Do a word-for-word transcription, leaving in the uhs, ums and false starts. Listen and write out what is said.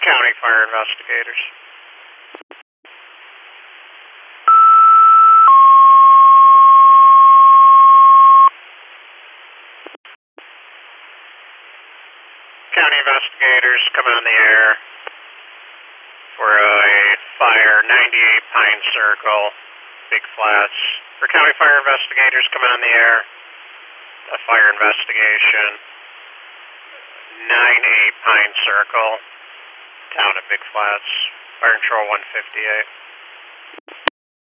County fire investigators. County investigators come on the air for a fire, ninety-eight Pine Circle, Big Flats. For County fire investigators come on the air, a fire investigation, ninety-eight Pine Circle, town of Big Flats, Fire Control one fifty-eight.